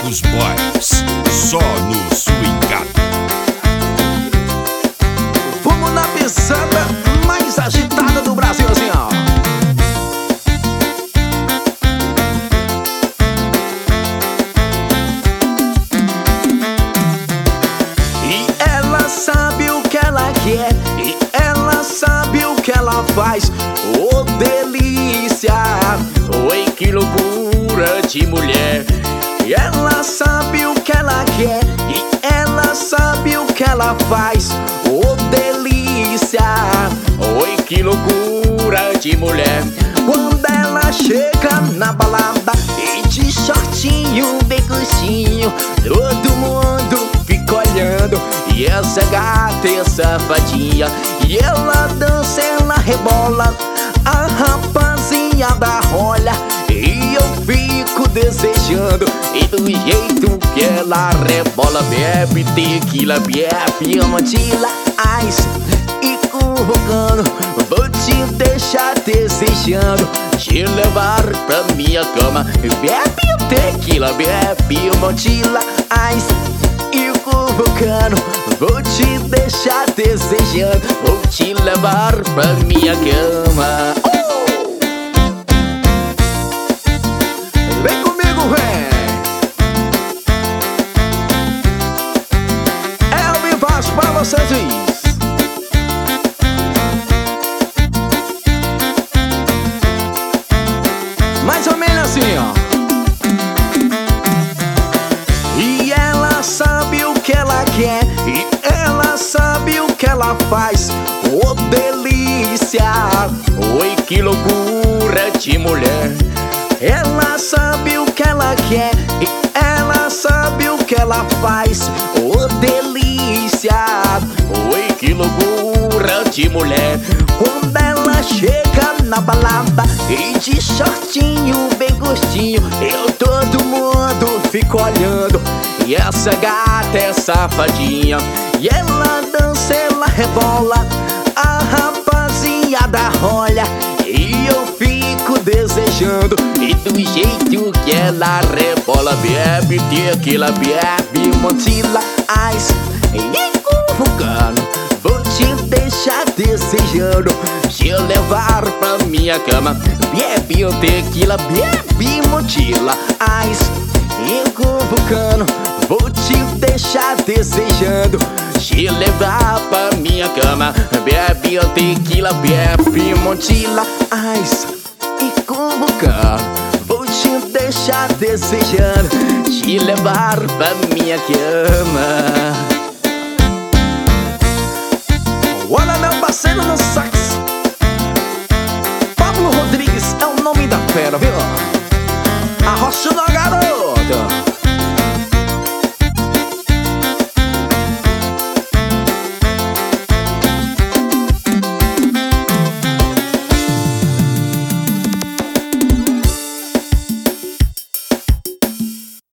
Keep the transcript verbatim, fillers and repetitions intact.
Marcos Boys, só no swingado. Vamos na pisada mais agitada do Brasil, assim, ó. E ela sabe o que ela quer, e ela sabe o que ela faz. Oh, delícia! Oi, que loucura de mulher. E ela sabe o que ela quer, e ela sabe o que ela faz. Oh, delícia! Oi, que loucura de mulher. Quando ela chega na balada e de shortinho bem curtinho, todo mundo fica olhando. E essa gata é safadinha, e ela dança, ela rebola, a rapaziada olha, e eu fico desejando. E do jeito que ela rebola, bebe tequila, bebe amantilha, ice e curvocando. Vou te deixar desejando, te levar pra minha cama. Bebe tequila, bebe amantilha, ice e curvocando. Vou te deixar desejando, vou te levar pra minha cama. Oh! Vem comigo, vem! Elvin Vaz pra vocês, diz. Mais ou menos assim, ó. E ela sabe o que ela quer, e ela sabe o que ela faz. Oh, delícia! Oi, que loucura de mulher. Ela sabe o que ela quer, e ela sabe o que ela faz. Oh, delícia! Oi, que loucura de mulher. Quando ela chega na balada e de shortinho bem gostinho, eu todo mundo fica olhando. E essa gata é safadinha, e ela dança, ela rebola, a rapaziada olha, e eu fico desejando. E do jeito que ela rebola, bebe tequila, bebe montila, ice e curvocando. Vou te deixar desejando, te levar pra minha cama. Bebe tequila, bebe montila, ice e curvocando. Vou te deixar desejando, te levar pra minha cama. Bebe tequila, bebe montila, ice e curvocando. Vou te deixar desejando, te levar pra minha cama.